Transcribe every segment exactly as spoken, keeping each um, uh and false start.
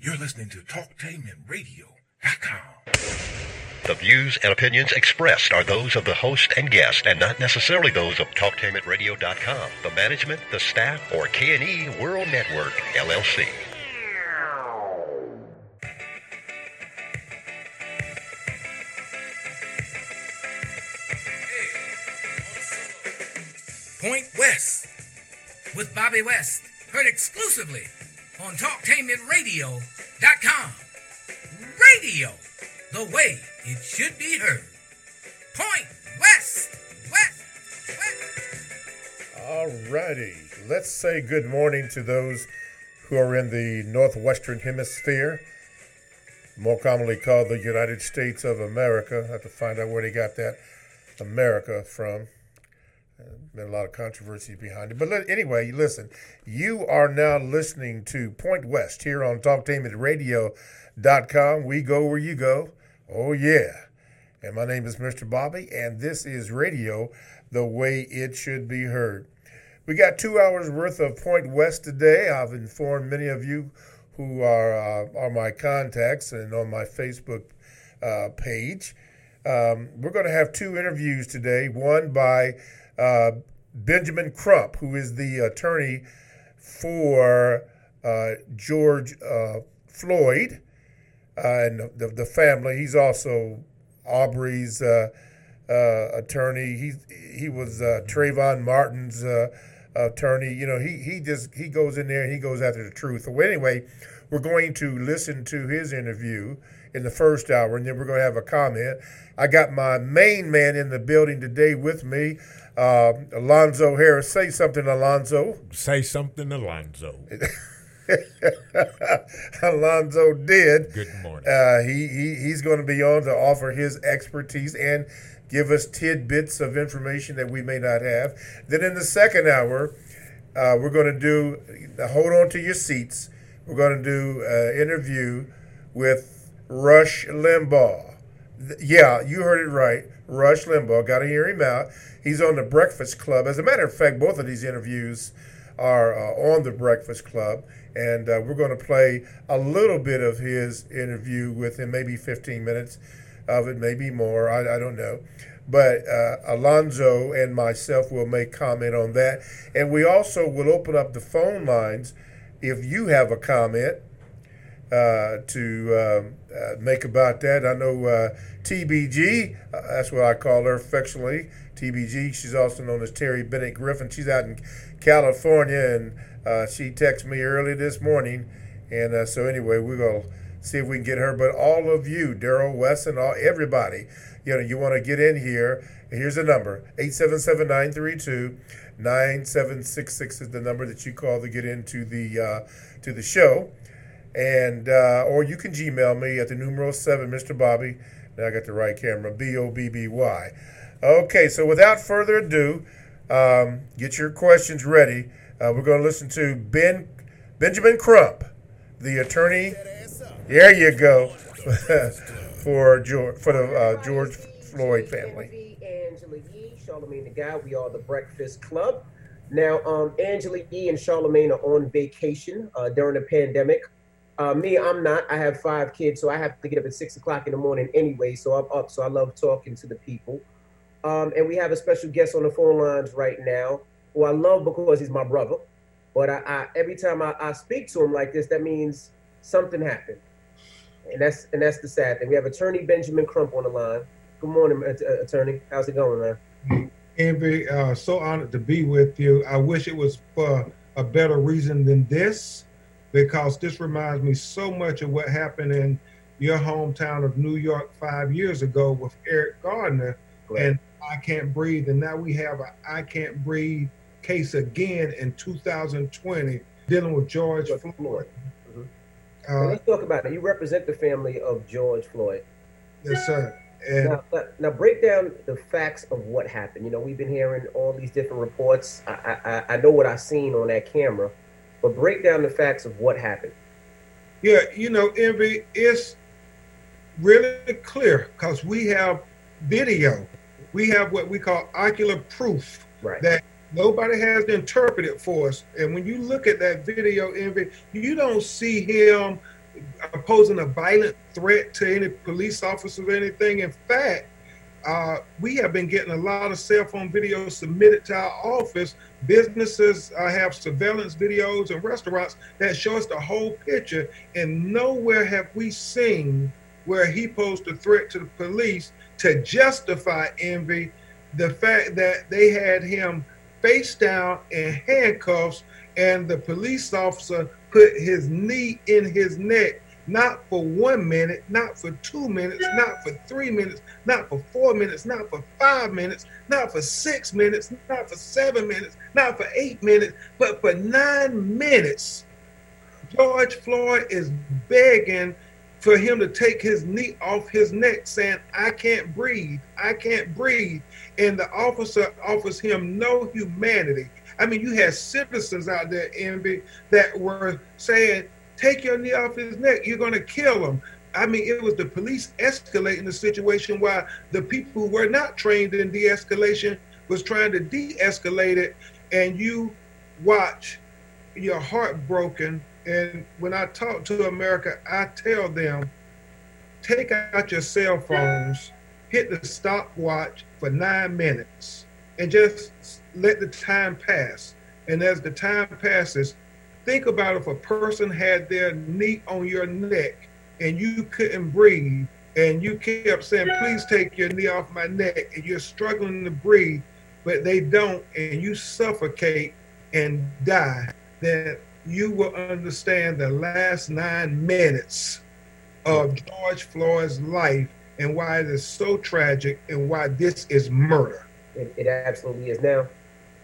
You're listening to talktainment radio dot com. The views and opinions expressed are those of the host and guest and not necessarily those of talktainment radio dot com, the management, the staff, or K and E World Network, L L C. Point West with Bobby West, heard exclusively on talktainment radio dot com. Radio, the way it should be heard. Point West, West, West. All righty. Let's say good morning to those who are in the Northwestern Hemisphere, more commonly called the United States of America. I have to find out where they got that America from. Been a lot of controversy behind it. But let, anyway, listen, you are now listening to Point West here on talktainment radio dot com. We go where you go. Oh, yeah. And my name is Mister Bobby, and this is radio the way it should be heard. We got two hours worth of Point West today. I've informed many of you who are, uh, are my contacts and on my Facebook uh, page. Um, we're going to have two interviews today, one by Uh, Benjamin Crump, who is the attorney for uh, George uh, Floyd uh, and the, the family. He's also Aubrey's uh, uh, attorney. He he was uh, Trayvon Martin's uh, attorney. You know, he he just he goes in there and he goes after the truth. So anyway, we're going to listen to his interview in the first hour, and then we're going to have a comment. I got my main man in the building today with me. Uh, Alonzo Harris. Say something, Alonzo. Say something, Alonzo. Alonzo did. Good morning. Uh, he, he He's going to be on to offer his expertise and give us tidbits of information that we may not have. Then in the second hour, uh, we're going to do, hold on to your seats, we're going to do an interview with Rush Limbaugh. Yeah, you heard it right. Rush Limbaugh. Got to hear him out. He's on the Breakfast Club. As a matter of fact, both of these interviews are uh, on the Breakfast Club, and uh, we're going to play a little bit of his interview with him, maybe fifteen minutes of it, maybe more. I, I don't know. But uh, Alonzo and myself will make comment on that. And we also will open up the phone lines if you have a comment uh, to um, uh, make about that. I know uh, T B G, uh, that's what I call her affectionately, T B G. She's also known as Terry Bennett Griffin. She's out in California, and uh, she texted me early this morning. And uh, so anyway, we're going to see if we can get her. But all of you, Daryl Wesson, all everybody, you know, you want to get in here. Here's the number, eight seven seven, nine three two, nine seven six six is the number that you call to get into the uh, to the show. And uh, or you can Gmail me at the numeral seven, Mister Bobby. Now I got the right camera, B O B B Y. Okay, so without further ado, um, get your questions ready. Uh, we're going to listen to Ben Benjamin Crump, the attorney. There you go for George for the uh, George Floyd family. Angela Yee, Charlamagne the Guy. We are the Breakfast Club. Now, um, Angela Yee and Charlamagne are on vacation uh, during the pandemic. Uh, me, I'm not. I have five kids, so I have to get up at six o'clock in the morning anyway. So I'm up. So I love talking to the people. Um, and we have a special guest on the phone lines right now, who I love because he's my brother. But I, I, every time I, I speak to him like this, that means something happened, and that's and that's the sad thing. We have Attorney Benjamin Crump on the line. Good morning, uh, Attorney. How's it going, man? Envy, uh, so honored to be with you. I wish it was for a better reason than this, because this reminds me so much of what happened in your hometown of New York five years ago with Eric Gardner. Right. And I Can't Breathe, and now we have a I Can't Breathe case again in two thousand twenty dealing with George Floyd. Floyd. Mm-hmm. uh, let's talk about it. You represent the family of George Floyd. Yes, sir. And now, now break down the facts of what happened. You know, we've been hearing all these different reports. I, I, I know what I've seen on that camera, but break down the facts of what happened. Yeah, you know, Envy, it's really clear because we have video. We have what we call ocular proof right. that nobody has to interpret it for us. And when you look at that video, Envy, you don't see him posing a violent threat to any police officer or anything. In fact, uh, we have been getting a lot of cell phone videos submitted to our office. Businesses uh, have surveillance videos and restaurants that show us the whole picture, and nowhere have we seen where he posed a threat to the police to justify Envy the fact that they had him face down in handcuffs and the police officer put his knee in his neck, not for one minute, not for two minutes, not for three minutes, not for four minutes, not for five minutes, not for six minutes, not for seven minutes, not for eight minutes, but for nine minutes. George Floyd is begging for him to take his knee off his neck, saying, I can't breathe, I can't breathe. And the officer offers him no humanity. I mean, you had citizens out there, Envy, that were saying, take your knee off his neck, you're gonna kill him. I mean, it was the police escalating the situation while the people who were not trained in de-escalation was trying to de-escalate it, and you watch your heart broken. And when I talk to America, I tell them, take out your cell phones, hit the stopwatch for nine minutes, and just let the time pass. And as the time passes, think about if a person had their knee on your neck and you couldn't breathe, and you kept saying, please take your knee off my neck, and you're struggling to breathe, but they don't, and you suffocate and die, then you will understand the last nine minutes of George Floyd's life and why it is so tragic and why this is murder. It, it absolutely is. Now,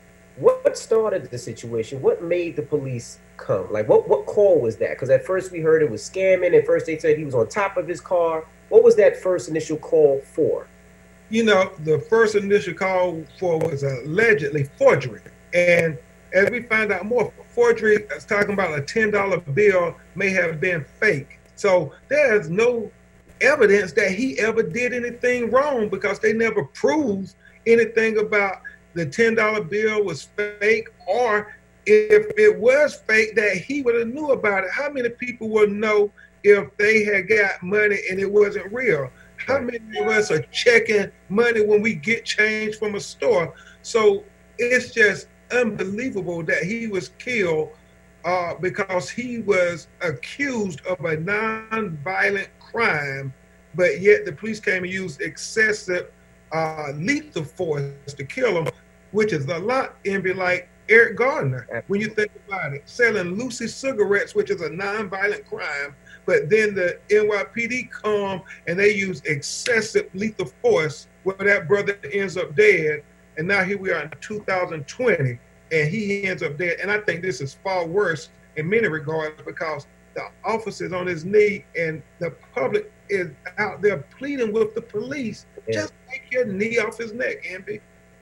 what started the situation? What made the police come? Like, what, what call was that? Because at first we heard it was scamming. At first they said he was on top of his car. What was that first initial call for? You know, the first initial call for was allegedly forgery. And as we find out more, forgery is talking about a ten dollar bill may have been fake. So there's no evidence that he ever did anything wrong because they never proved anything about the ten dollar bill was fake, or if it was fake, that he would have knew about it. How many people would know if they had got money and it wasn't real? How many of us are checking money when we get change from a store? So it's just unbelievable that he was killed uh, because he was accused of a non-violent crime, but yet the police came and used excessive uh, lethal force to kill him, which is a lot, Envy, like Eric Gardner, when you think about it, selling Lucy cigarettes, which is a non-violent crime, but then the N Y P D come and they use excessive lethal force where that brother ends up dead. And now here we are in two thousand twenty, and he ends up dead. And I think this is far worse in many regards because the officer's on his knee and the public is out there pleading with the police. Yeah. Just take your knee off his neck, Envy.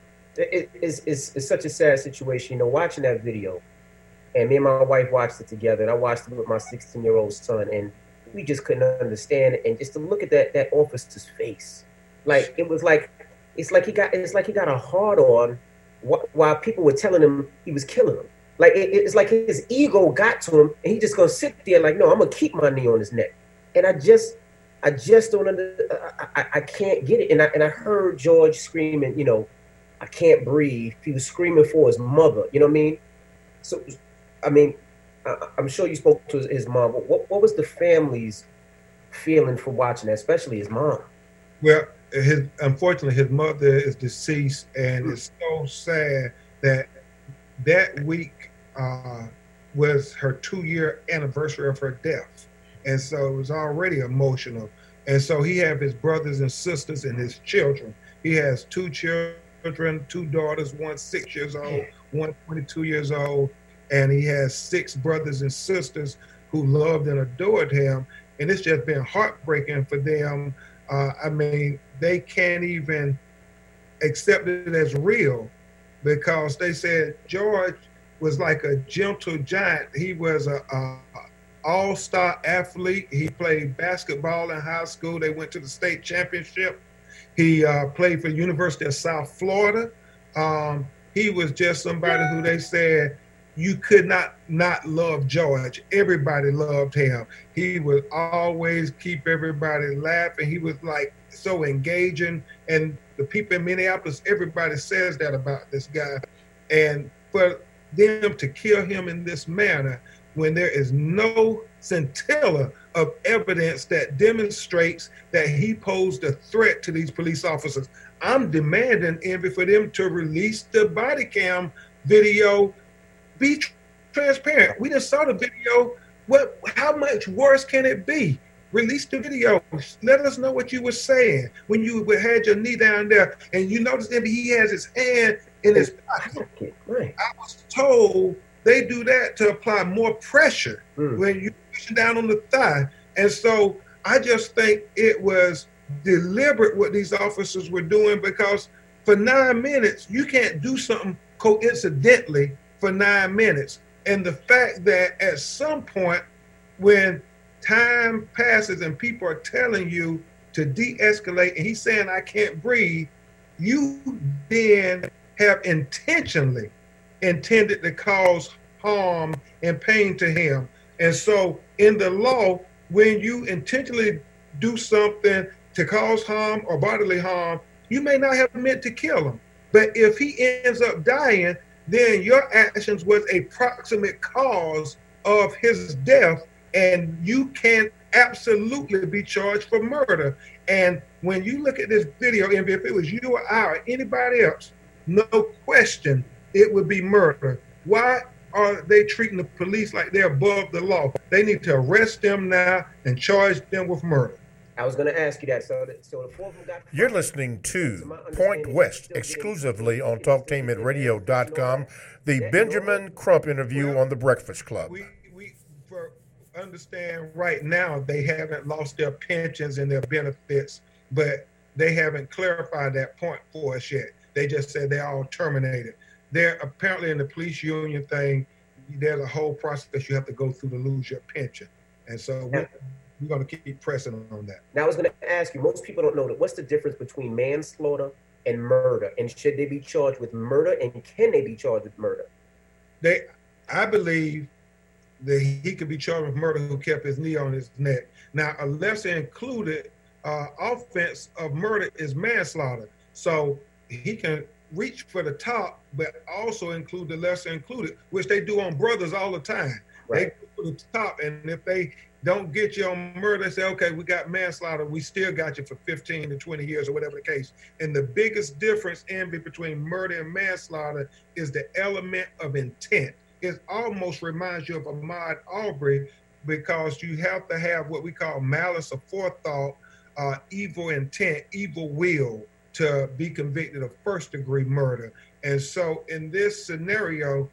It, it's, it's, it's such a sad situation, you know, watching that video. And me and my wife watched it together, and I watched it with my sixteen-year-old son, and we just couldn't understand it. And just to look at that that officer's face, like it was like it's like he got it's like he got a hard on while people were telling him he was killing him. Like it, it's like his ego got to him, and he just gonna sit there like, no, I'm gonna keep my knee on his neck. And I just I just don't under I, I, I can't get it. And I and I heard George screaming, you know, I can't breathe. He was screaming for his mother. You know what I mean? So. I mean, I'm sure you spoke to his mom. What, what was the family's feeling for watching that, especially his mom? Well, his, unfortunately, his mother is deceased, and it's so sad that that week uh, was her two-year anniversary of her death. And so it was already emotional. And so he has his brothers and sisters and his children. He has two children, two daughters, one six years old, one twenty-two years old. And he has six brothers and sisters who loved and adored him. And it's just been heartbreaking for them. Uh, I mean, they can't even accept it as real because they said George was like a gentle giant. He was a, a all-star athlete. He played basketball in high school. They went to the state championship. He uh, played for the University of South Florida. Um, he was just somebody who they said, you could not not love George. Everybody loved him. He would always keep everybody laughing. He was like so engaging. And the people in Minneapolis, everybody says that about this guy. And for them to kill him in this manner, when there is no scintilla of evidence that demonstrates that he posed a threat to these police officers, I'm demanding, Envy, for them to release the body cam video. Be transparent. We just saw the video. What? How much worse can it be? Release the video. Let us know what you were saying when you had your knee down there, and you notice that he has his hand in his pocket. Right. I was told they do that to apply more pressure mm. when you push down on the thigh, and so I just think it was deliberate what these officers were doing, because for nine minutes you can't do something coincidentally for nine minutes. And the fact that at some point when time passes and people are telling you to de-escalate and he's saying, I can't breathe, you then have intentionally intended to cause harm and pain to him. And so in the law, when you intentionally do something to cause harm or bodily harm, you may not have meant to kill him. But if he ends up dying, then your actions was a proximate cause of his death, and you can absolutely be charged for murder. And when you look at this video, if it was you or I or anybody else, no question, it would be murder. Why are they treating the police like they're above the law? They need to arrest them now and charge them with murder. I was going to ask you that. So, that, so the four of them got. You're listening to Point West exclusively on talktainment radio dot com. The Benjamin Crump interview well, on the Breakfast Club. We we for understand right now they haven't lost their pensions and their benefits, but they haven't clarified that point for us yet. They just said they're all terminated. They're apparently in the police union thing. There's a whole process you have to go through to lose your pension, and so. We're, We're going to keep pressing on that. Now, I was going to ask you, most people don't know that. What's the difference between manslaughter and murder? And should they be charged with murder? And can they be charged with murder? They, I believe that he could be charged with murder who kept his knee on his neck. Now, a lesser included uh, offense of murder is manslaughter. So he can reach for the top, but also include the lesser included, which they do on brothers all the time. Right. They go to the top, and if they don't get you on murder, say, okay, we got manslaughter, we still got you for fifteen to twenty years or whatever the case. And the biggest difference, Envy, between murder and manslaughter is the element of intent. It almost reminds you of Ahmaud Arbery, because you have to have what we call malice of forethought, uh, evil intent, evil will to be convicted of first degree murder. And so in this scenario,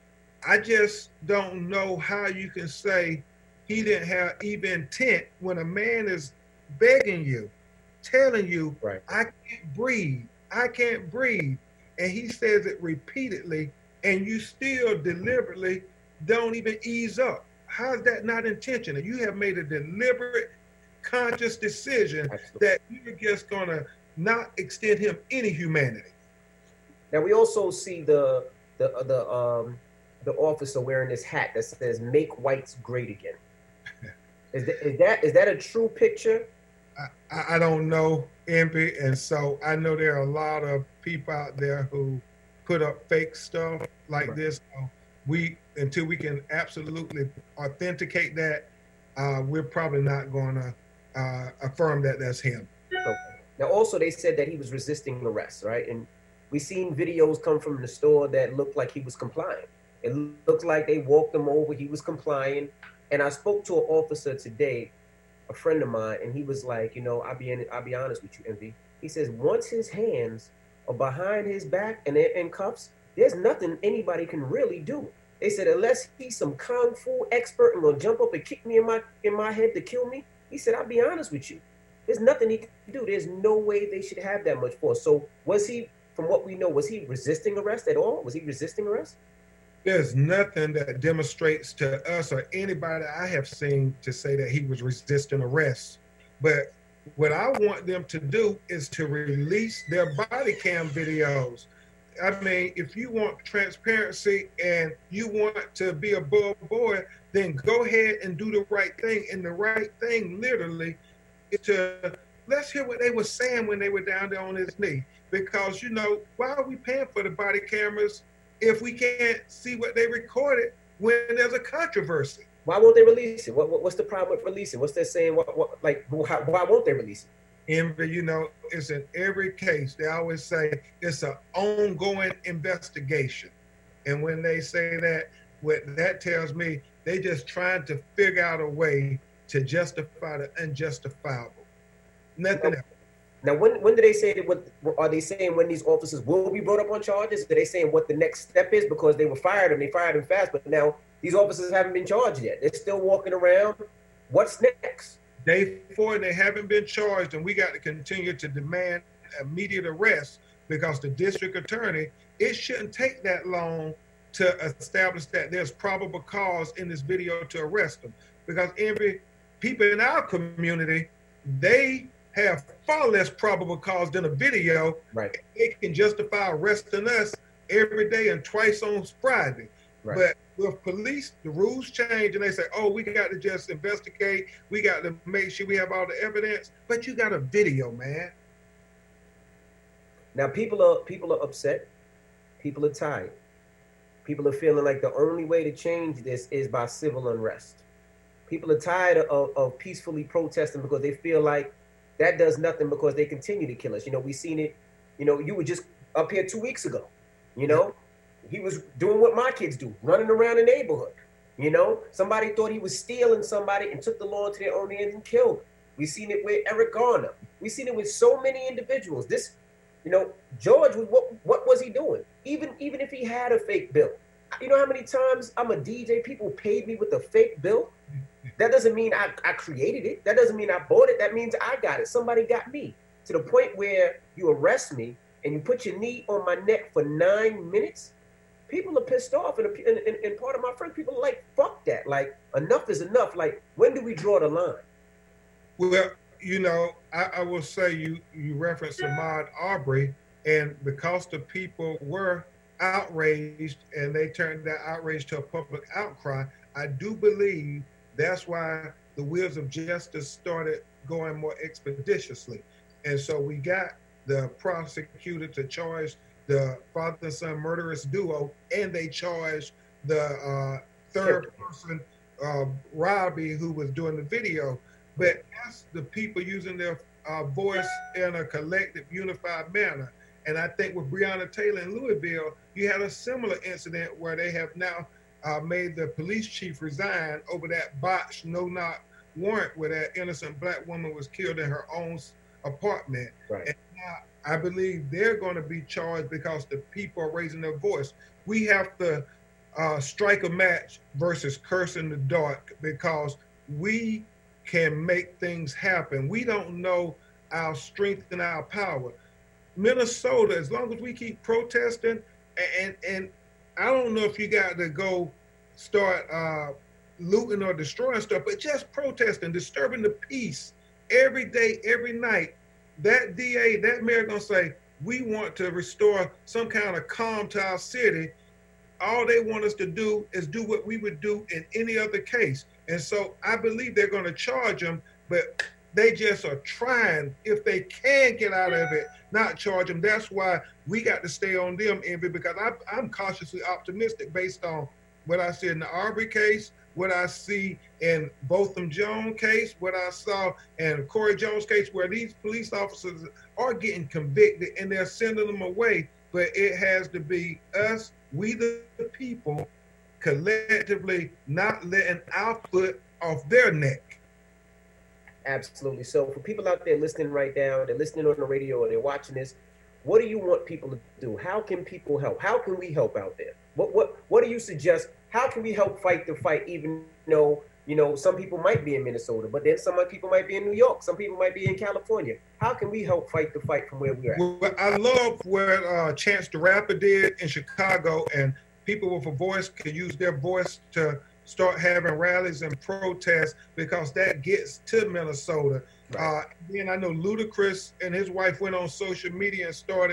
I just don't know how you can say he didn't have even intent when a man is begging you, telling you, right. I can't breathe, I can't breathe. And he says it repeatedly, and you still deliberately don't even ease up. How is that not intentional? You have made a deliberate, conscious decision Absolutely. That you're just going to not extend him any humanity. Now, we also see the, the, the, um, the officer wearing this hat that says "Make whites great again." Is that is that, is that a true picture? I, I don't know, Envy, and so I know there are a lot of people out there who put up fake stuff like right. this. So we until we can absolutely authenticate that, uh, we're probably not going to uh, affirm that that's him. Okay. Now, also they said that he was resisting arrest, right? And we seen videos come from the store that looked like he was complying. It looked like they walked him over. He was complying. And I spoke to an officer today, a friend of mine, and he was like, you know, I'll be in, I'll be honest with you, Envy. He says, once his hands are behind his back and they're in cuffs, there's nothing anybody can really do. They said, unless he's some kung fu expert and gonna jump up and kick me in my in my head to kill me, he said, I'll be honest with you. There's nothing he can do. There's no way they should have that much force. So was he, from what we know, was he resisting arrest at all? Was he resisting arrest? There's nothing that demonstrates to us or anybody I have seen to say that he was resisting arrest. But what I want them to do is to release their body cam videos. I mean, if you want transparency and you want to be above board, then go ahead and do the right thing. And the right thing, literally, is to let's hear what they were saying when they were down there on his knee. Because, you know, why are we paying for the body cameras if we can't see what they recorded when there's a controversy? Why won't they release it? What, what what's the problem with releasing? What's they saying? What, what like why, why won't they release it? Envy, you know, it's in every case. They always say it's an ongoing investigation. And when they say that, what that tells me, they just trying to figure out a way to justify the unjustifiable. Nothing now, else. Now, when when do they say that? What are they saying when these officers will be brought up on charges? Are they saying what the next step is because they were fired and they fired them fast, but now these officers haven't been charged yet? They're still walking around. What's next? Day four, and they haven't been charged, and we got to continue to demand immediate arrest because the district attorney, it shouldn't take that long to establish that there's probable cause in this video to arrest them. Because every people in our community, they have far less probable cause than a video. Right. They can justify arresting us every day and twice on Friday. Right. But with police, the rules change and they say, oh, we got to just investigate. We got to make sure we have all the evidence. But you got a video, man. Now, people are people are upset. People are tired. People are feeling like the only way to change this is by civil unrest. People are tired of, of peacefully protesting because they feel like that does nothing because they continue to kill us. You know, we seen it. You know, you were just up here two weeks ago. You know, he was doing what my kids do, running around the neighborhood. You know, somebody thought he was stealing somebody and took the law into their own hands and killed him. We seen it with Eric Garner. We seen it with so many individuals. This, you know, George, what what was he doing? Even even if he had a fake bill, you know how many times I'm a D J, people paid me with a fake bill. That doesn't mean I, I created it. That doesn't mean I bought it. That means I got it. Somebody got me to the point where you arrest me and you put your knee on my neck for nine minutes. People are pissed off. And, and, and part of my friends, people are like, fuck that. Like, enough is enough. Like, when do we draw the line? Well, you know, I, I will say you, you referenced Ahmaud Arbery, and because the people were outraged and they turned that outrage to a public outcry, I do believe that's why the wheels of justice started going more expeditiously. And so we got the prosecutor to charge the father and son murderous duo, and they charged the uh, third person, uh, Robbie, who was doing the video. But that's the people using their uh, voice in a collective, unified manner. And I think with Breonna Taylor in Louisville, you had a similar incident where they have now uh, made the police chief resign over that botched no-knock warrant where that innocent black woman was killed in her own apartment. Right. And now I believe they're going to be charged because the people are raising their voice. We have to uh, strike a match versus curse in the dark because we can make things happen. We don't know our strength and our power. Minnesota, as long as we keep protesting, and and I don't know if you got to go start uh, looting or destroying stuff, but just protesting, disturbing the peace every day, every night. That D A, that mayor gonna say, we want to restore some kind of calm to our city. All they want us to do is do what we would do in any other case. And so I believe they're gonna charge them, but they just are trying, if they can get out of it, not charge them. That's why we got to stay on them, Envy, because I, I'm cautiously optimistic based on what I see in the Arbery case, what I see in Botham Jones case, what I saw in Corey Jones case, where these police officers are getting convicted and they're sending them away. But it has to be us, we the people, collectively not letting our foot off their neck. Absolutely. So for people out there listening right now, they're listening on the radio or they're watching this, what do you want people to do? How can people help? How can we help out there? What what what do you suggest? How can we help fight the fight, even though, you know, some people might be in Minnesota, but then some people might be in New York, some people might be in California. How can we help fight the fight from where we're at? Well, I love what uh, Chance the Rapper did in Chicago, and people with a voice can use their voice to start having rallies and protests because that gets to Minnesota. Right. Uh, then I know Ludacris and his wife went on social media and started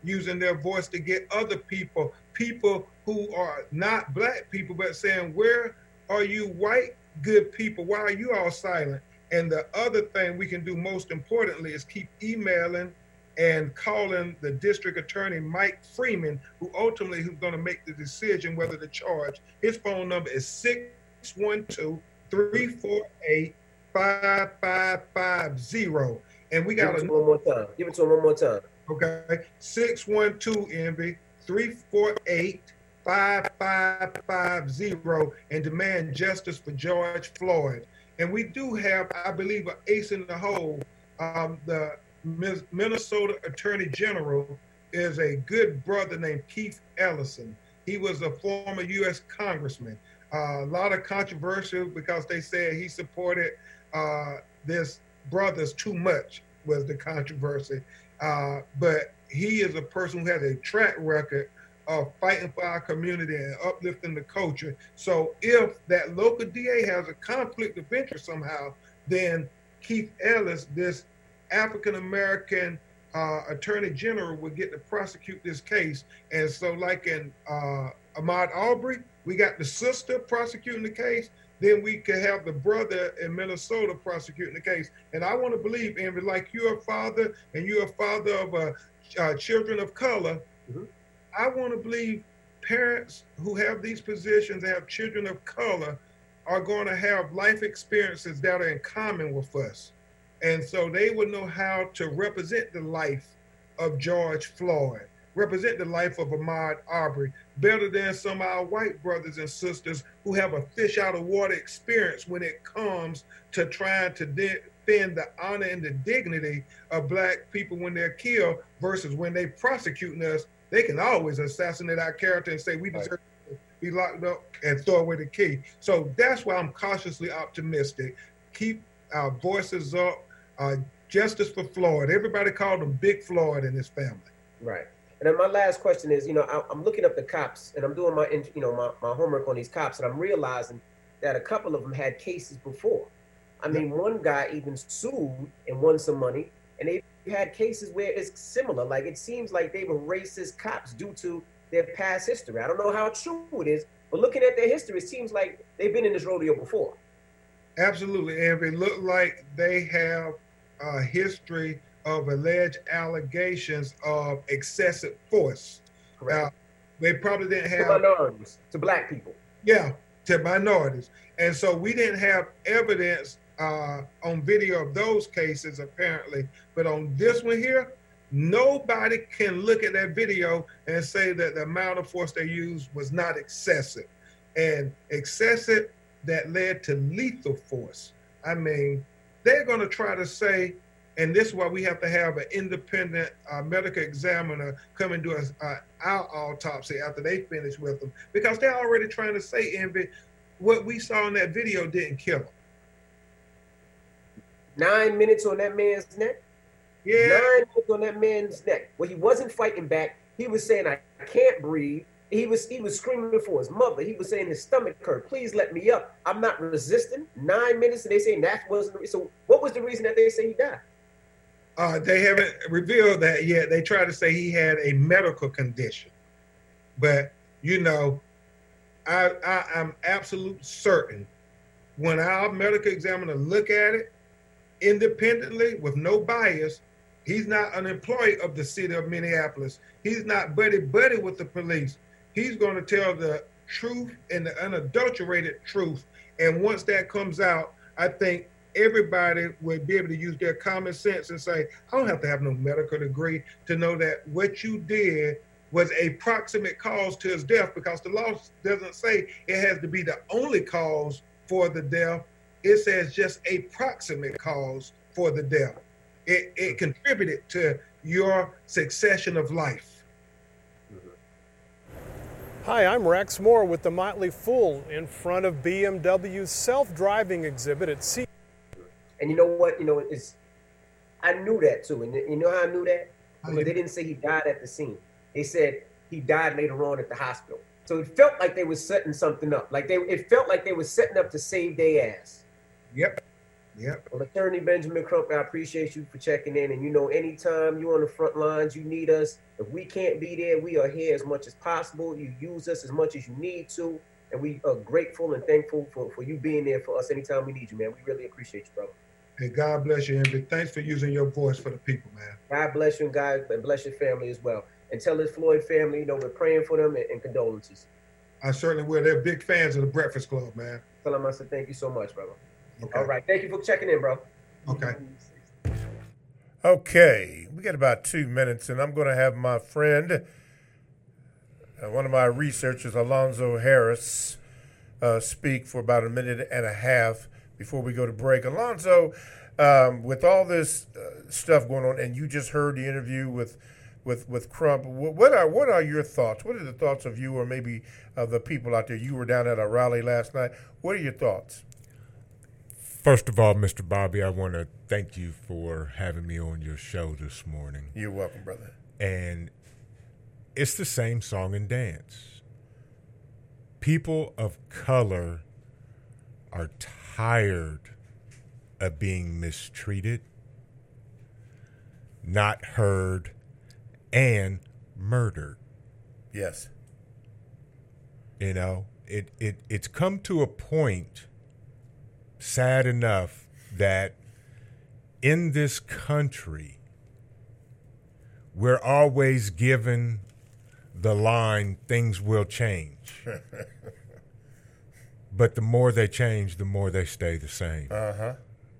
using their voice to get other people, people who are not black people, but saying, where are you white good people? Why are you all silent? And the other thing we can do most importantly is keep emailing and calling the district attorney, Mike Freeman, who ultimately who's going to make the decision whether to charge. His phone number is six one two, three four eight, five five five zero. And we got Give it to him one more time. Give it to him one more time. Okay, six one two, Envy, three four eight, five five five zero, and demand justice for George Floyd. And we do have, I believe, an ace in the hole. Um, the Minnesota Attorney General is a good brother named Keith Ellison. He was a former U S congressman. Uh, a lot of controversy because they said he supported uh, this brothers too much was the controversy. Uh, but he is a person who has a track record of fighting for our community and uplifting the culture. So if that local D A has a conflict of interest somehow, then Keith Ellis, this African-American uh, Attorney General, would get to prosecute this case. And so like in uh, Ahmaud Arbery, we got the sister prosecuting the case. Then we could have the brother in Minnesota prosecuting the case. And I want to believe, Envy, like you're a father and you're a father of uh, uh, children of color, mm-hmm. I want to believe parents who have these positions, that have children of color, are going to have life experiences that are in common with us. And so they will know how to represent the life of George Floyd, represent the life of Ahmaud Arbery, better than some of our white brothers and sisters who have a fish out of water experience when it comes to trying to defend the honor and the dignity of black people when they're killed versus when they prosecuting us. They can always assassinate our character and say we deserve to be locked up and throw away the key. So that's why I'm cautiously optimistic. Keep our voices up. Uh, justice for Floyd. Everybody called him Big Floyd in his family. Right. And then my last question is, you know, I, I'm looking up the cops and I'm doing my, you know, my, my homework on these cops, and I'm realizing that a couple of them had cases before. I mean, yeah. One guy even sued and won some money, and they had cases where it's similar. Like, it seems like they were racist cops due to their past history. I don't know how true it is, but looking at their history, it seems like they've been in this rodeo before. Absolutely, and it looked like they have a history of alleged allegations of excessive force. Correct. Uh, they probably didn't have... To minorities, to black people. Yeah, to minorities. And so we didn't have evidence uh, on video of those cases, apparently. But on this one here, nobody can look at that video and say that the amount of force they used was not excessive. And excessive that led to lethal force. I mean, they're going to try to say, and this is why we have to have an independent uh, medical examiner come and do a, uh, our autopsy after they finish with them, because they're already trying to say, Envy, what we saw in that video didn't kill him. Nine minutes on that man's neck? Yeah. Nine minutes on that man's neck. Well, he wasn't fighting back. He was saying, I can't breathe. He was he was screaming for his mother. He was saying his stomach hurt. Please let me up. I'm not resisting. Nine minutes, and they say that wasn't. So what was the reason that they say he died? Uh, they haven't revealed that yet. They try to say he had a medical condition. But, you know, I, I, I'm absolutely certain when our medical examiner look at it independently with no bias, he's not an employee of the city of Minneapolis. He's not buddy-buddy with the police. He's going to tell the truth and the unadulterated truth. And once that comes out, I think everybody would be able to use their common sense and say, I don't have to have no medical degree to know that what you did was a proximate cause to his death, because the law doesn't say it has to be the only cause for the death. It says just a proximate cause for the death. It, it contributed to your succession of life. Hi, I'm Rex Moore with the Motley Fool in front of B M W's self-driving exhibit at C. And you know what? You know, it's I knew that too. And you know how I knew that? Because they didn't say he died at the scene. They said he died later on at the hospital. So it felt like they were setting something up. Like they, it felt like they were setting up to save their ass. Yep. Yep. Well, Attorney Benjamin Crump, I appreciate you for checking in. And you know, anytime you're on the front lines, you need us. If we can't be there, we are here as much as possible. You use us as much as you need to. And we are grateful and thankful for, for you being there for us anytime we need you, man. We really appreciate you, brother. Hey, God bless you, Henry. Thanks for using your voice for the people, man. God bless you, and God and bless your family as well. And tell this Floyd family, you know, we're praying for them and, and condolences. I certainly will. They're big fans of the Breakfast Club, man. Tell them I said thank you so much, brother. Okay. All right. Thank you for checking in, bro. Okay. Okay, we got about two minutes, and I'm going to have my friend, uh, one of my researchers, Alonzo Harris, uh, speak for about a minute and a half before we go to break. Alonzo, um, with all this uh, stuff going on, and you just heard the interview with with with Crump, what are what are your thoughts? What are the thoughts of you, or maybe of the people out there? You were down at a rally last night. What are your thoughts? First of all, Mister Bobby, I want to thank you for having me on your show this morning. You're welcome, brother. And it's the same song and dance. People of color are tired of being mistreated, not heard, and murdered. Yes. You know, it, it it's come to a point, sad enough, that in this country, we're always given the line, things will change. But the more they change, the more they stay the same. Uh-huh.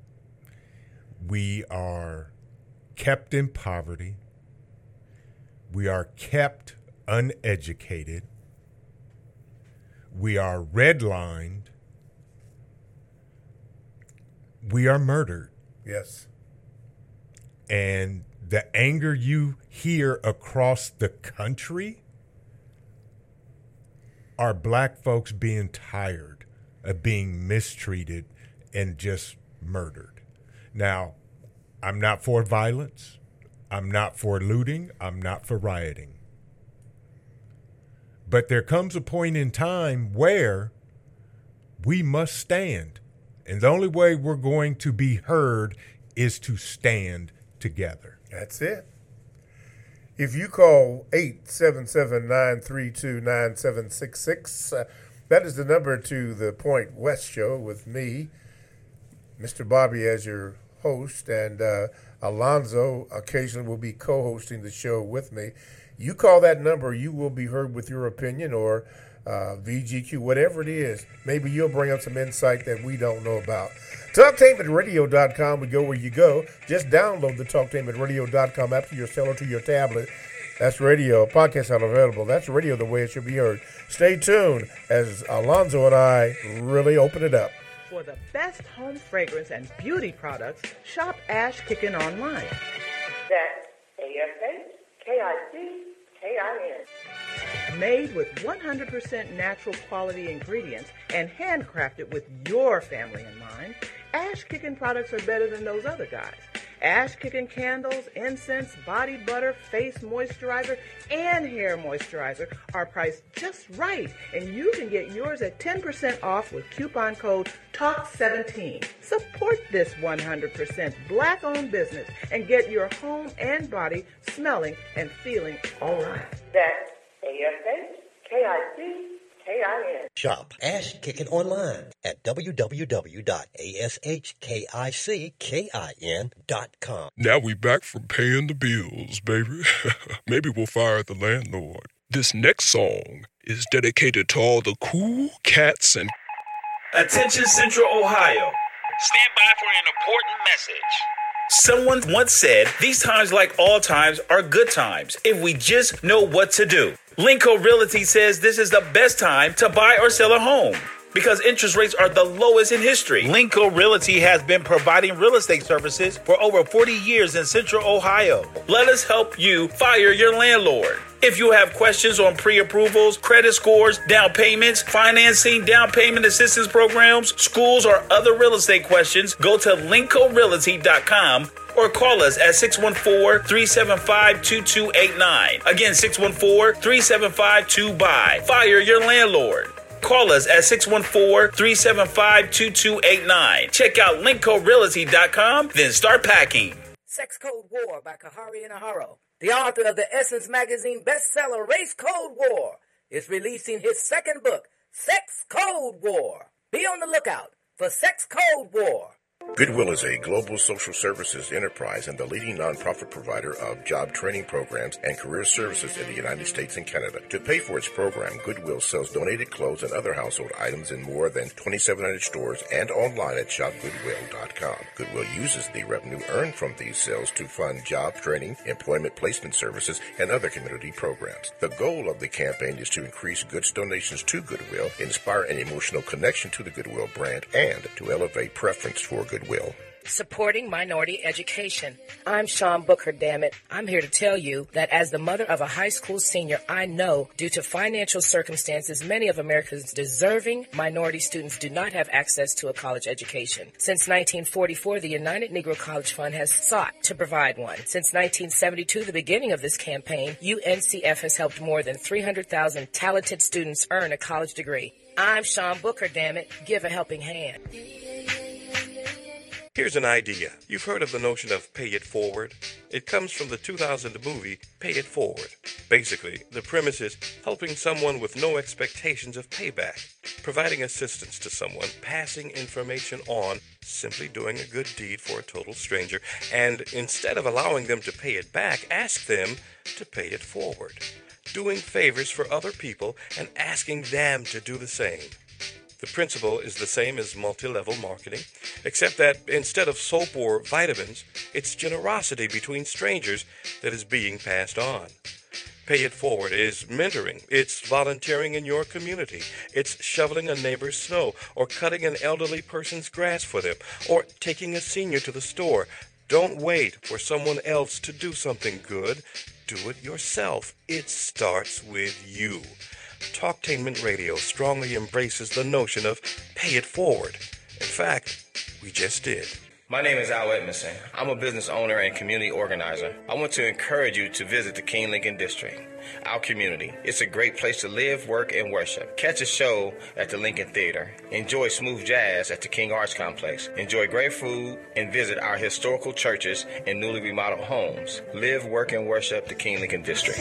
We are kept in poverty. We are kept uneducated. We are redlined. We are murdered. Yes. And the anger you hear across the country are black folks being tired of being mistreated and just murdered. Now, I'm not for violence. I'm not for looting. I'm not for rioting. But there comes a point in time where we must stand. And the only way we're going to be heard is to stand together. That's it. If you call eight seven seven, nine three two, nine seven six six, uh, that is the number to the Point West Show with me, Mister Bobby, as your host, and uh, Alonzo occasionally will be co-hosting the show with me. You call that number, you will be heard with your opinion, or Uh, V G Q, whatever it is. Maybe you'll bring up some insight that we don't know about. Talktainment Radio dot com, we go where you go. Just download the Talktainment Radio dot com app to your cell or to your tablet. That's radio. Podcasts are available. That's radio the way it should be heard. Stay tuned as Alonzo and I really open it up. For the best home fragrance and beauty products, shop Ash Kickin online. That's A S H K I C K I N. Made with one hundred percent natural quality ingredients and handcrafted with your family in mind, Ash Kickin products are better than those other guys. Ash Kickin candles, incense, body butter, face moisturizer, and hair moisturizer are priced just right, and you can get yours at ten percent off with coupon code talk seventeen. Support this one hundred percent black-owned business and get your home and body smelling and feeling all right. That's A S H K I C K I N. Shop Ash Kickin online at w w w dot ash kickin dot com. Now we back from paying the bills, baby. Maybe we'll fire the landlord. This next song is dedicated to all the cool cats and... Attention Central Ohio. Stand by for an important message. Someone once said, these times like all times are good times if we just know what to do. Linco Realty says this is the best time to buy or sell a home because interest rates are the lowest in history. Linco Realty has been providing real estate services for over forty years in Central Ohio. Let us help you fire your landlord. If you have questions on pre-approvals, credit scores, down payments, financing, down payment assistance programs, schools, or other real estate questions, go to linco realty dot com or call us at six one four, three seven five, two two eight nine. Again, six one four, three seven five, two B U Y. Fire your landlord. Call us at six one four, three seven five, two two eight nine. Check out Linco Realty dot com, then start packing. Sex Code War by Kahari Inaharo, the author of the Essence Magazine bestseller Race Code War, is releasing his second book, Sex Code War. Be on the lookout for Sex Code War. Goodwill is a global social services enterprise and the leading nonprofit provider of job training programs and career services in the United States and Canada. To pay for its program, Goodwill sells donated clothes and other household items in more than twenty-seven hundred stores and online at shop goodwill dot com. Goodwill uses the revenue earned from these sales to fund job training, employment placement services, and other community programs. The goal of the campaign is to increase goods donations to Goodwill, inspire an emotional connection to the Goodwill brand, and to elevate preference for Goodwill. Supporting minority education. I'm Sean Booker, damn it. I'm here to tell you that as the mother of a high school senior, I know due to financial circumstances, many of America's deserving minority students do not have access to a college education. Since nineteen forty-four, the United Negro College Fund has sought to provide one. Since nineteen seventy-two, the beginning of this campaign, U N C F has helped more than three hundred thousand talented students earn a college degree. I'm Sean Booker, damn it. Give a helping hand. Here's an idea. You've heard of the notion of pay it forward? It comes from the two thousand movie Pay It Forward. Basically, the premise is helping someone with no expectations of payback, providing assistance to someone, passing information on, simply doing a good deed for a total stranger, and instead of allowing them to pay it back, ask them to pay it forward. Doing favors for other people and asking them to do the same. The principle is the same as multi-level marketing, except that instead of soap or vitamins, it's generosity between strangers that is being passed on. Pay It Forward is mentoring. It's volunteering in your community. It's shoveling a neighbor's snow or cutting an elderly person's grass for them or taking a senior to the store. Don't wait for someone else to do something good. Do it yourself. It starts with you. Talktainment Radio strongly embraces the notion of pay it forward. In fact, we just did. My name is Al Edmondson. I'm a business owner and community organizer. I want to encourage you to visit the King Lincoln District, our community. It's a great place to live, work, and worship. Catch a show at the Lincoln Theater. Enjoy smooth jazz at the King Arts Complex. Enjoy great food and visit our historical churches and newly remodeled homes. Live, work, and worship the King Lincoln District.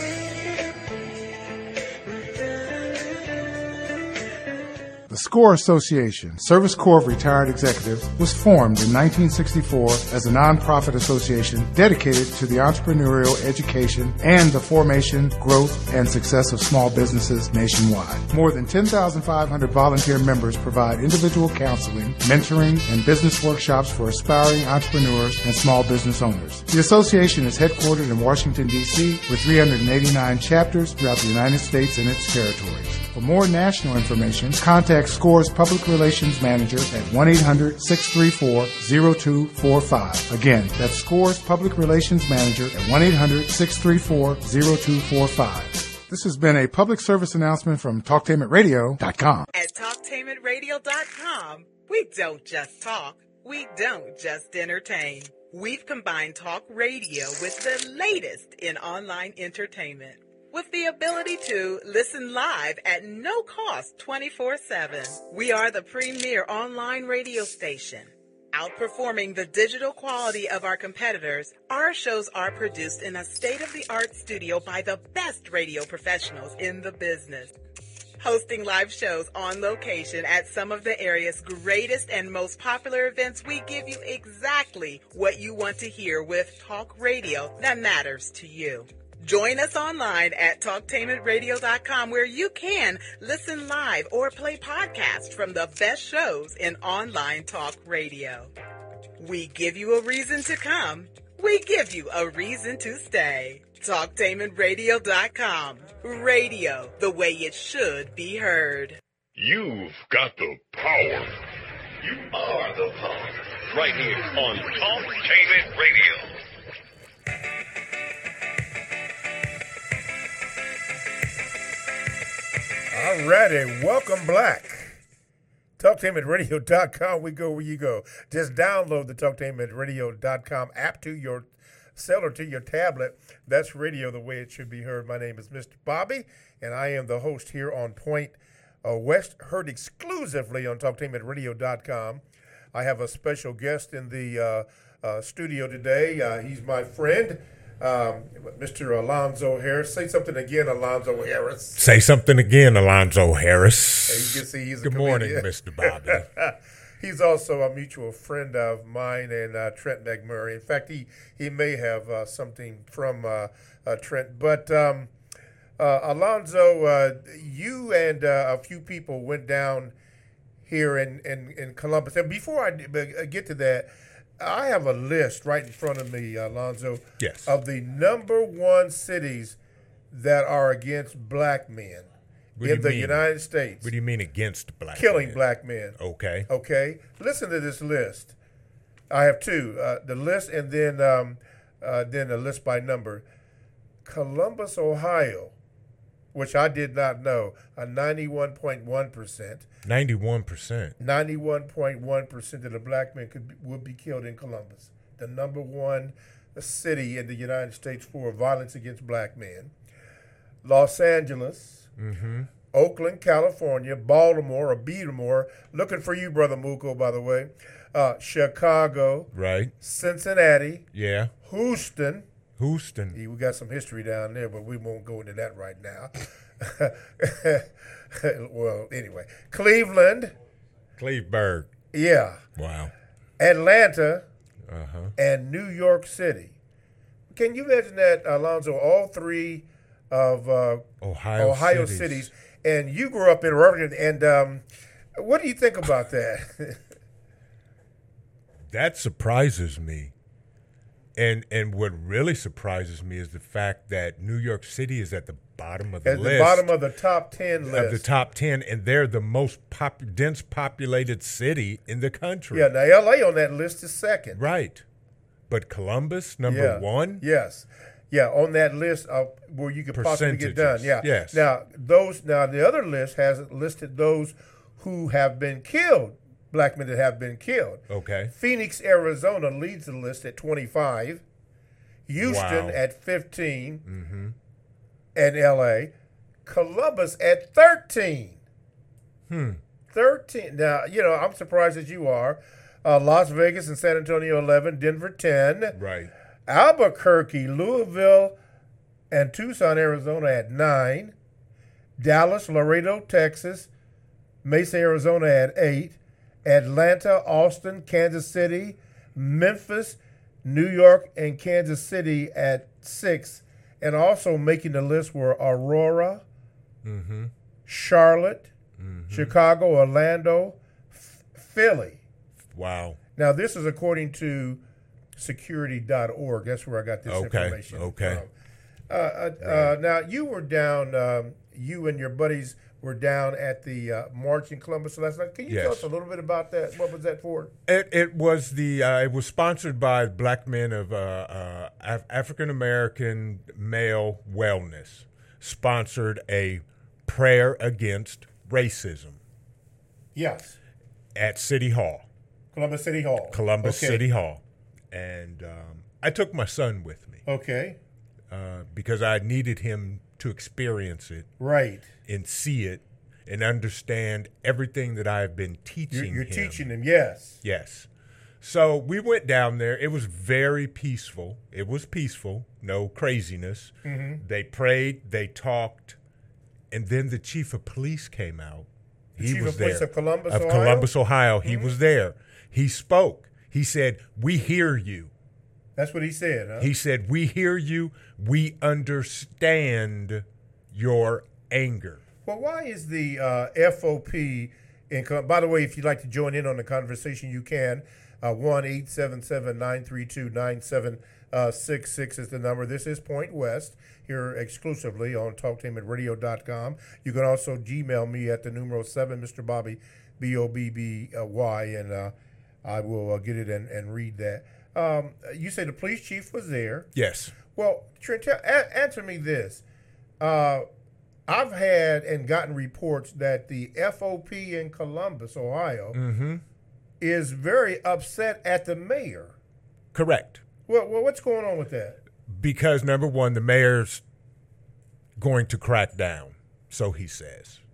The SCORE Association, Service Corps of Retired Executives, was formed in nineteen sixty-four as a nonprofit association dedicated to the entrepreneurial education and the formation, growth, and success of small businesses nationwide. More than ten thousand five hundred volunteer members provide individual counseling, mentoring, and business workshops for aspiring entrepreneurs and small business owners. The association is headquartered in Washington, D C, with three hundred eighty-nine chapters throughout the United States and its territories. For more national information, contact SCORE's Public Relations Manager at one eight hundred, six three four, zero two four five. Again, that's SCORE's Public Relations Manager at one eight hundred, six three four, zero two four five. This has been a public service announcement from Talktainment Radio dot com. At Talktainment Radio dot com, we don't just talk, we don't just entertain. We've combined talk radio with the latest in online entertainment, with the ability to listen live at no cost twenty-four seven. We are the premier online radio station. Outperforming the digital quality of our competitors, our shows are produced in a state-of-the-art studio by the best radio professionals in the business. Hosting live shows on location at some of the area's greatest and most popular events, we give you exactly what you want to hear with talk radio that matters to you. Join us online at Talktainment Radio dot com, where you can listen live or play podcasts from the best shows in online talk radio. We give you a reason to come. We give you a reason to stay. Talktainment Radio dot com. Radio the way it should be heard. You've got the power. You are the power. Right here on Talktainment Radio. All righty, welcome back. Talktainment Radio dot com, we go where you go. Just download the Talktainment Radio dot com app to your cell or to your tablet. That's radio the way it should be heard. My name is Mister Bobby, and I am the host here on Point uh, West, heard exclusively on talk tainment radio dot com. I have a special guest in the uh, uh, studio today. Uh, he's my friend, um, Mister Alonzo Harris. Say something again, Alonzo Harris. Say something again, Alonzo Harris. As you can see, he's a Good morning, comedian. Mister Bobby. He's also a mutual friend of mine and uh, Trent McMurray. In fact, he, he may have uh, something from uh, uh, Trent. But um, uh, Alonzo, uh, you and uh, a few people went down here in, in, in Columbus. And before I get to that, I have a list right in front of me, Alonzo, yes. of the number one cities that are against black men What do in you the mean? United States. What do you mean against black Killing men? black men. Okay. Okay. Listen to this list. I have two. Uh, the list and then um, uh, then a list by number. Columbus, Ohio, which I did not know, a ninety-one point one percent. ninety-one percent. ninety-one point one percent of the black men could be, would be killed in Columbus, the number one city in the United States for violence against black men. Los Angeles, Mm-hmm. Oakland, California, Baltimore or Baltimore, looking for you, Brother Muko, by the way, uh, Chicago, Right. Cincinnati, Yeah. Houston. Houston. Yeah, we got some history down there, but we won't go into that right now. Well, anyway, Cleveland. Cleveburg. Yeah. Wow. Atlanta, Uh-huh. and New York City. Can you imagine that, Alonzo, all three of uh, Ohio, Ohio cities. cities. And you grew up in Irvington, and um, what do you think about that? That surprises me. And and what really surprises me is the fact that New York City is at the bottom of the At list. the bottom of the top ten list. Of the top ten, and they're the most pop, dense populated city in the country. Yeah, now L A on that list is second. Right. But Columbus, number Yeah. one? Yes. Yeah, on that list of where you could possibly get done. Percentages. Yeah. Yes. Now those now the other list has listed those who have been killed, black men that have been killed. Okay. Phoenix, Arizona leads the list at twenty-five. Houston Wow. at fifteen. Mm-hmm. And L A. Columbus at thirteen. Hmm. thirteen. Now, you know, I'm surprised as you are. Uh, Las Vegas and San Antonio eleven, Denver ten. Right. Albuquerque, Louisville, and Tucson, Arizona at nine. Dallas, Laredo, Texas, Mesa, Arizona at eight. Atlanta, Austin, Kansas City, Memphis, New York, and Kansas City at six. And also making the list were Aurora, Mm-hmm. Charlotte, Mm-hmm. Chicago, Orlando, F- Philly. Wow. Now, this is according to security dot org. That's where I got this Okay, information okay. from. Uh, uh, uh, now, you were down, um, you and your buddies were down at the uh, March in Columbus last night. Can you tell Yes. us a little bit about that? What was that for? It it was the uh, it was sponsored by Black Men of uh, uh, Af- African American Male Wellness. Sponsored a prayer against racism Yes. at City Hall, Columbus City Hall. Columbus Okay. City Hall, and um, I took my son with me Okay. uh, because I needed him to experience it, Right. and see it, and understand everything that I've been You're, teaching you're him. teaching them, yes. Yes. So we went down there. It was very peaceful. It was peaceful, no craziness. Mhm. They prayed, they talked, and then the chief of police came out. The he chief was of there. police of Columbus, Of Ohio? Columbus, Ohio. He Mhm. was there. He spoke. He said, "We hear you." That's what he said, huh? He said, "We hear you. We understand your anger." Well, why is the uh, F O P in? By the way, if you'd like to join in on the conversation, you can. Uh, one eight seven seven nine three two nine seven six six is the number. This is Point West here exclusively on talk tainment radio dot com. You can also Gmail me at the numero seven, Mister Bobby, B O B B Y, and uh, I will uh, get it and, and read that. Um, you say the police chief was there. Yes. Well, Trent, tell- a- answer me this. Uh, I've had and gotten reports that the F O P in Columbus, Ohio, Mm-hmm. is very upset at the mayor. Correct. Well, well, what's going on with that? Because number one, the mayor's going to crack down, so he says.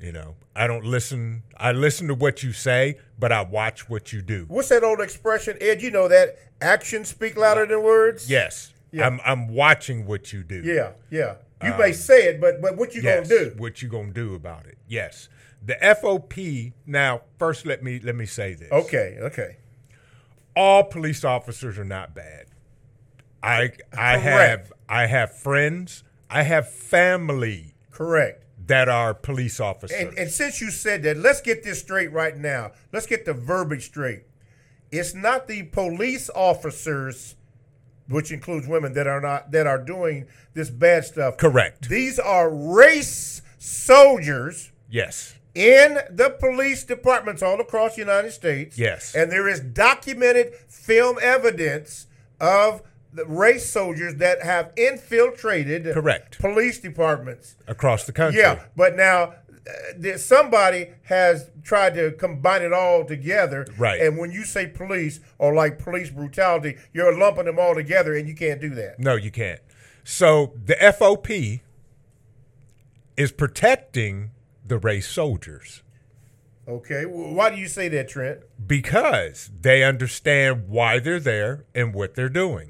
You know, I don't listen. I listen to what you say, but I watch what you do. What's that old expression, Ed? You know that actions speak louder than words. Yes, Yeah. I'm. I'm watching what you do. Yeah, yeah. You Um, may say it, but but what you yes, gonna do? What you gonna do about it? Yes, the F O P. Now, first, let me let me say this. Okay, okay. All police officers are not bad. I I Correct. have I have friends. I have family. Correct. That are police officers. And, and since you said that, let's get this straight right now. Let's get the verbiage straight. It's not the police officers, which includes women, that are not that are doing this bad stuff. Correct. These are race soldiers. Yes. In the police departments all across the United States. Yes. And there is documented film evidence of the race soldiers that have infiltrated Correct. police departments Across the country. Yeah, but now uh, there, somebody has tried to combine it all together. Right. And when you say police or like police brutality, you're lumping them all together, and you can't do that. No, you can't. So the F O P is protecting the race soldiers. Okay. Well, why do you say that, Trent? Because they understand why they're there and what they're doing.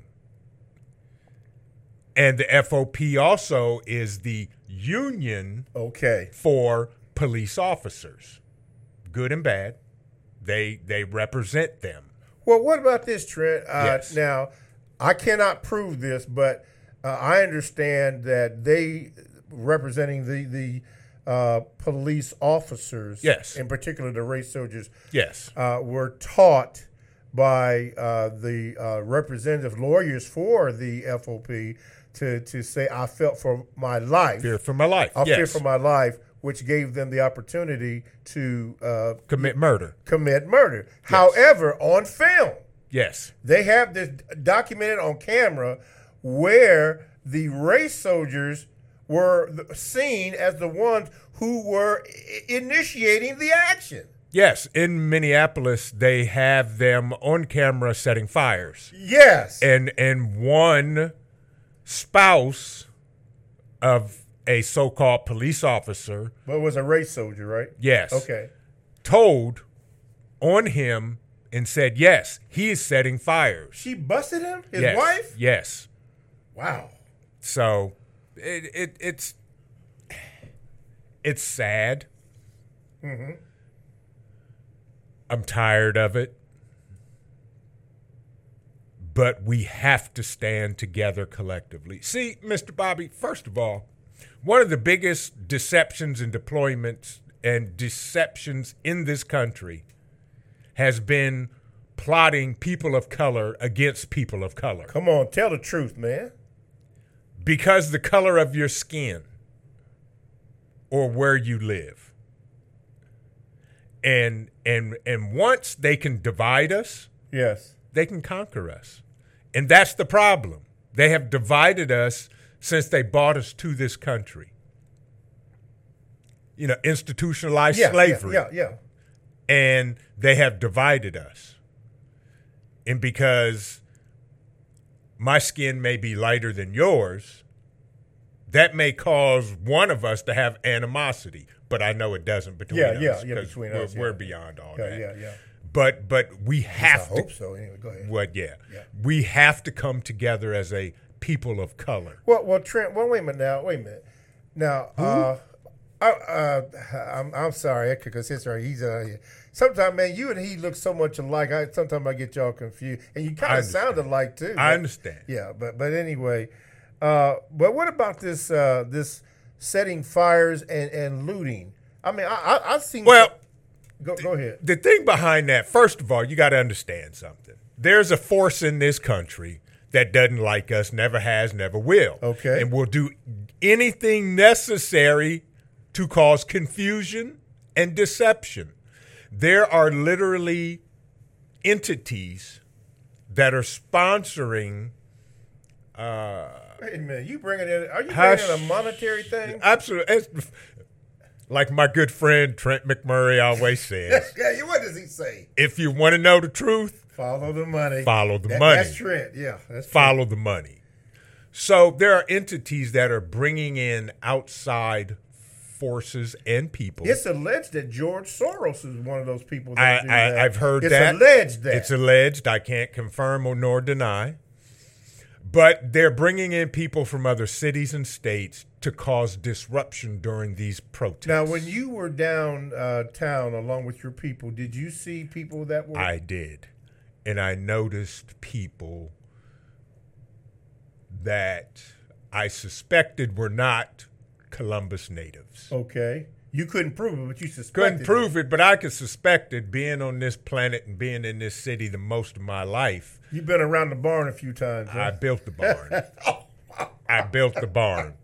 And the F O P also is the union okay. for police officers, good and bad. They they represent them. Well, what about this, Trent? Uh, Yes. Now, I cannot prove this, but uh, I understand that they, representing the the uh, police officers, Yes. in particular the race soldiers, Yes. uh, were taught by uh, the uh, representative lawyers for the F O P to to say, I felt for my life. Fear for my life. I fear Yes. for my life, which gave them the opportunity to uh, Commit murder. commit murder. However, on film, Yes. they have this documented on camera where the race soldiers were th- seen as the ones who were I- initiating the action. Yes, in Minneapolis, they have them on camera setting fires. Yes. And and one spouse of a so-called police officer, But it was a race soldier, right? yes, Okay. told on him and said, yes, he is setting fires. She busted him? His yes. wife? Yes. Wow. So it, it it's it's sad. Mm-hmm. I'm tired of it. But we have to stand together collectively. See, Mister Bobby, first of all, one of the biggest deceptions and deployments and deceptions in this country has been plotting people of color against people of color. Come on, tell the truth, man. Because the color of your skin or where you live. And and and once they can divide us, yes, they can conquer us. And that's the problem. They have divided us since they brought us to this country. You know, institutionalized Yeah, yeah, slavery. yeah, yeah. And they have divided us. And because my skin may be lighter than yours, that may cause one of us to have animosity. But I know it doesn't between Yeah, us. yeah, yeah, 'cause between we're, us, yeah. We're beyond all Yeah, that. yeah, yeah. But but we have I to. hope so. Anyway, go ahead. What? Yeah. Yeah. We have to come together as a people of color. Well, well, Trent. Well, wait a minute now. Wait a minute. Now, uh, I, uh, I'm I'm sorry because his he's uh. Sometimes, man, you and he look so much alike. I sometimes I get y'all confused, and you I kind of understand. sound alike too. I understand. Yeah, but but anyway, uh, but what about this uh, this setting fires and, and looting? I mean, I, I I've seen. Well, go go ahead. The thing behind that, first of all, you got to understand something. There's a force in this country that doesn't like us, never has, never will. Okay. And will do anything necessary to cause confusion and deception. There are literally entities that are sponsoring. Uh, Wait a minute, you bringing in? Are you hush. bringing in a monetary thing? Absolutely. It's, like my good friend Trent McMurray always says, Yeah, what does he say? if you want to know the truth, Follow the money. follow the That- money. That's Trent. Yeah, that's Trent. Follow the money. So there are entities that are bringing in outside forces and people. It's alleged that George Soros is one of those people that I, do I, that. I've heard it's that. It's alleged that. It's alleged. I can't confirm or nor deny. But they're bringing in people from other cities and states to cause disruption during these protests. Now, when you were downtown uh, along with your people, did you see people that were? I did. And I noticed people that I suspected were not Columbus natives. Okay. You couldn't prove it, but you suspected Couldn't prove it. it, but I could suspect it, being on this planet and being in this city the most of my life. You've been around the barn a few times, huh? I built the barn. I built the barn.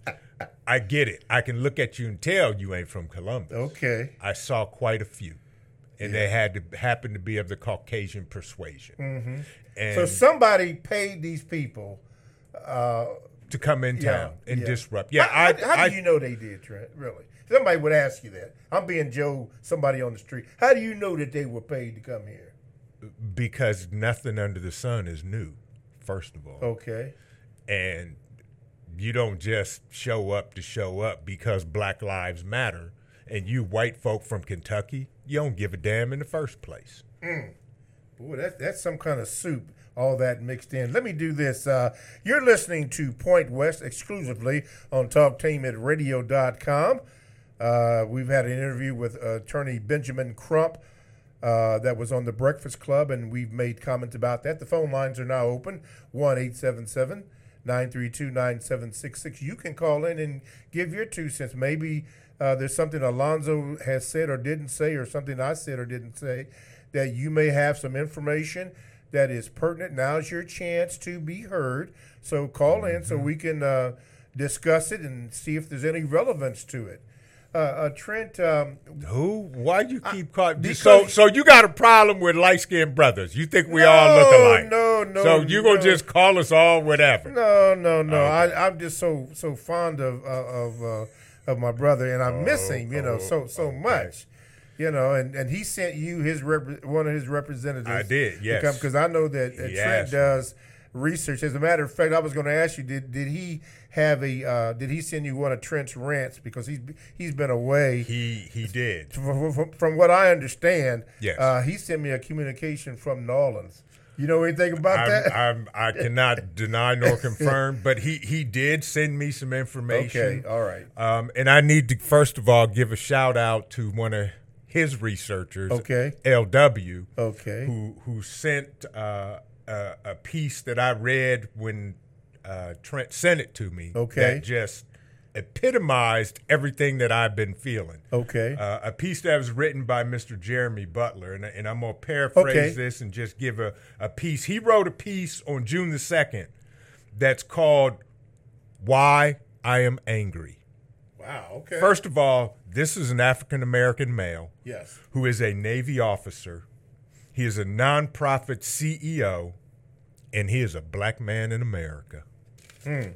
I get it. I can look at you and tell you ain't from Columbus. Okay. I saw quite a few. And Yeah. they had to happen to be of the Caucasian persuasion. Mm-hmm. And So somebody paid these people uh, to come in town yeah, and yeah. disrupt. Yeah, How, I, how, how I, do you know they did, Trent? Really? Somebody would ask you that. I'm being Joe, somebody on the street. How do you know that they were paid to come here? because nothing under the sun is new, first of all. Okay. And you don't just show up to show up because Black Lives Matter, and you white folk from Kentucky, you don't give a damn in the first place. Mm. Boy, that's, that's some kind of soup, all that mixed in. Let me do this. Uh, you're listening to Point West exclusively on talk tainment radio dot com. Uh, we've had an interview with attorney Benjamin Crump uh, that was on the Breakfast Club, and we've made comments about that. The phone lines are now open, one eight seven seven, nine three two, nine seven six six. You can call in and give your two cents. Maybe uh, there's something Alonzo has said or didn't say, or something I said or didn't say, that you may have some information that is pertinent. Now's your chance to be heard. So call in so we can uh, discuss it and see if there's any relevance to it. Uh, uh, Trent, um, who? Why you keep calling? because- So, so you got a problem with light skinned brothers? You think we No, all look alike? no, no, So you gonna no. just call us all whatever? No, no, no. Okay. I, I'm just so so fond of uh, of uh, of my brother, and I miss him. You know, so so much. You know, and, and he sent you his rep- one of his representatives. I did, yes. because I know that, that He Trent asked me. does research. As a matter of fact, I was going to ask you, did did he have a uh, did he send you one of Trent's rants, because he's he's been away. He he did. From, from, from what I understand, Yes. uh, he sent me a communication from New Orleans. You know anything about I'm, that? I'm, I cannot deny nor confirm, but he, he did send me some information. Okay, all right. Um, and I need to, first of all, give a shout out to one of his researchers, Okay. L W, Okay. who who sent uh, a, a piece that I read when uh, Trent sent it to me. Okay. That just epitomized everything that I've been feeling. Okay. Uh, a piece that was written by Mister Jeremy Butler, and, and I'm going to paraphrase Okay. this and just give a, a piece. He wrote a piece on June the second that's called Why I Am Angry. Wow, okay. First of all, this is an African-American male Yes. who is a Navy officer. He is a nonprofit C E O, and he is a black man in America. Hmm.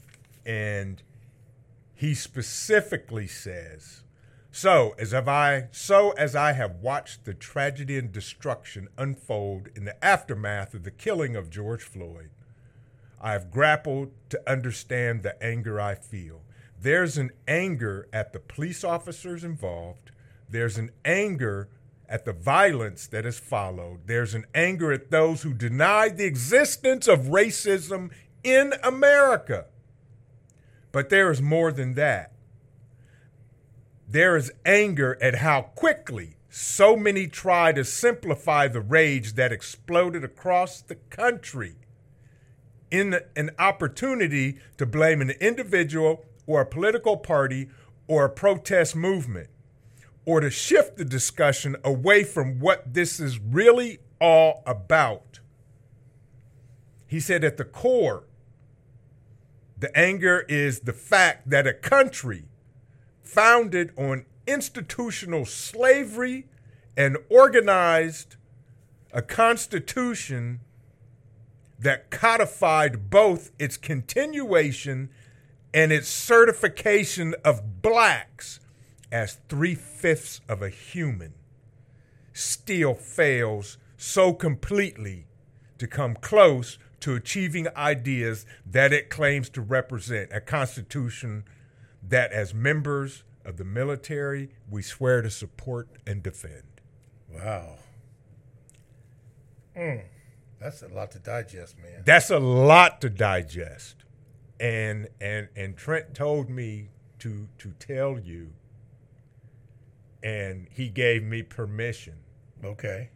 And he specifically says, so as have I so as I have watched the tragedy and destruction unfold in the aftermath of the killing of George Floyd, I have grappled to understand the anger I feel. There's an anger at the police officers involved. There's an anger at the violence that has followed. There's an anger at those who deny the existence of racism in America. But there is more than that. There is anger at how quickly so many try to simplify the rage that exploded across the country in an opportunity to blame an individual or a political party or a protest movement, or to shift the discussion away from what this is really all about. He said at the core, the anger is the fact that a country founded on institutional slavery and organized a constitution that codified both its continuation and its certification of blacks as three-fifths of a human still fails so completely to come close to achieving ideas that it claims to represent, a constitution that as members of the military we swear to support and defend. Wow. Mm, that's a lot to digest, man. That's a lot to digest. And and and Trent told me to to tell you, and he gave me permission. Okay.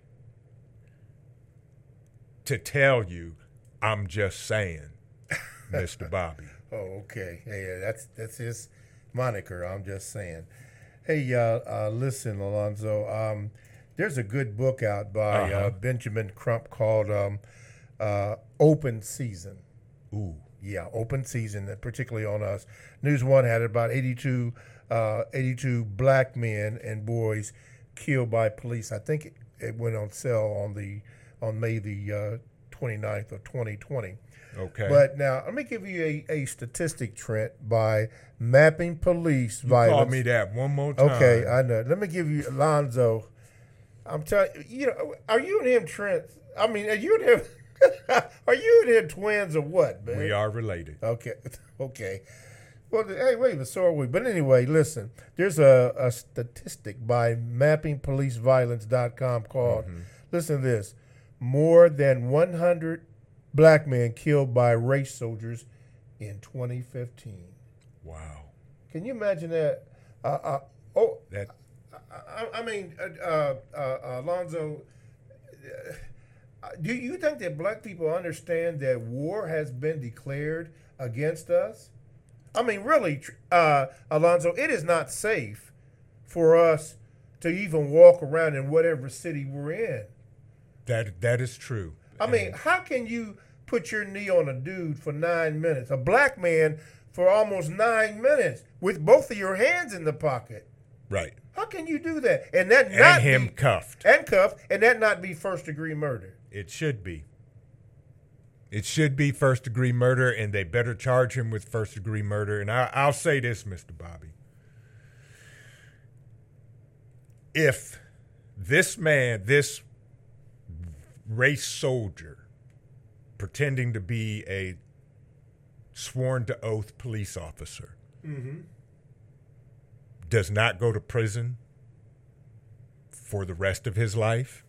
To tell you, I'm just saying, Mister Bobby. Oh, okay. Hey, yeah, that's that's his moniker. I'm just saying. Hey, uh, uh, listen, Alonzo. Um, there's a good book out by Uh-huh. uh, Benjamin Crump called um, uh, "Open Season." Ooh. Yeah, Open Season, particularly on us. News One had about eighty-two, uh, eighty-two black men and boys killed by police. I think it, it went on sale on the on May the uh, twenty-ninth of twenty twenty. Okay. But now let me give you a, a statistic, Trent, by Mapping Police You Violence. call me that one more time. Okay, I know. Let me give you Alonzo. I'm telling you, you know, are you and him, Trent? I mean, are you and him? Are you and him twins or what, man? We are related. Okay, okay. Well, hey, wait a minute, so are we. But anyway, listen, there's a, a statistic by mapping police violence dot com called, Mm-hmm. listen to this, more than one hundred black men killed by race soldiers in twenty fifteen. Wow. Can you imagine that? Uh, uh, oh, that. I, I mean, uh, uh, uh, Alonzo, uh, do you think that black people understand that war has been declared against us? I mean, really, uh, Alonzo, it is not safe for us to even walk around in whatever city we're in. That that is true. I mean, how can you put your knee on a dude for nine minutes, a black man for almost nine minutes, with both of your hands in the pocket? Right. How can you do that? And that And not him be, cuffed. And cuffed, and that not be first degree murder. It should be. It should be first degree murder, and they better charge him with first degree murder. And I, I'll say this, Mister Bobby. If this man, this race soldier, pretending to be a sworn to oath police officer, Mm-hmm. does not go to prison for the rest of his life,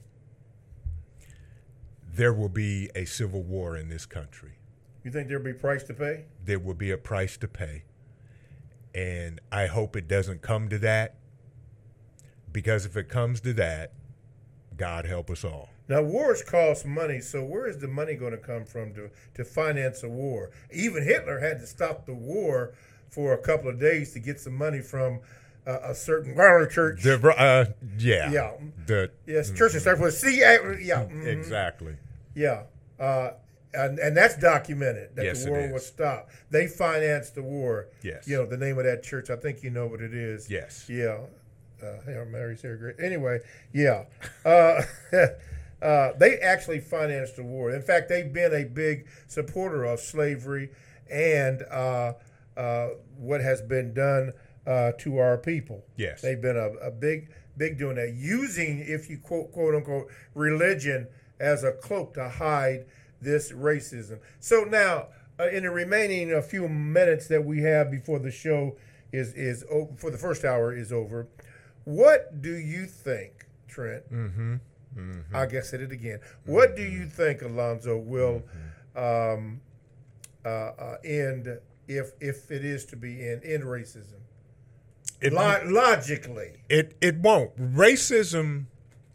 there will be a civil war in this country. You think there'll be a price to pay? There will be a price to pay. And I hope it doesn't come to that, because if it comes to that, God help us all. Now, wars cost money, so where is the money going to come from to, to finance a war? Even Hitler had to stop the war for a couple of days to get some money from uh, a certain church. The, uh, yeah. Yeah. The, yes, church and stuff. See, yeah. Mm-hmm. Exactly. Yeah. Uh, and, and that's documented, that Yes, the it war is. was stopped. They financed the war. Yes. You know, the name of that church, I think you know what it is. Yes. Yeah. Uh, Hail Mary, Sarah Great. Anyway, yeah. Uh, uh, they actually financed the war. In fact, they've been a big supporter of slavery and uh, uh, what has been done uh, to our people. Yes. They've been a, a big, big doing that, using, if you quote, quote unquote, religion as a cloak to hide this racism. So now, uh, in the remaining a few minutes that we have before the show is is over, for the first hour is over, what do you think, Trent? Mm-hmm. Mm-hmm. I guess said it again. What do you think, Alonzo, will um, uh, uh, end if if it is to be end end racism? It, Lo- logically, it it won't. Racism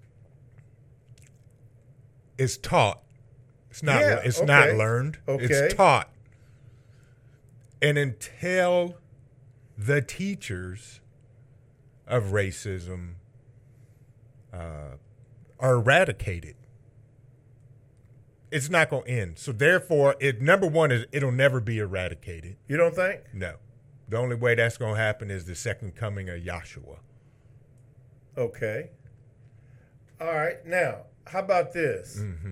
is taught. It's not. Yeah, it's okay. not learned. Okay. It's taught. And until the teachers of racism uh, are eradicated, it's not going to end. So therefore, it number one is it'll never be eradicated. You don't think? No. The only way that's going to happen is the second coming of Yahshua. Okay. All right. Now, how about this? Mm-hmm.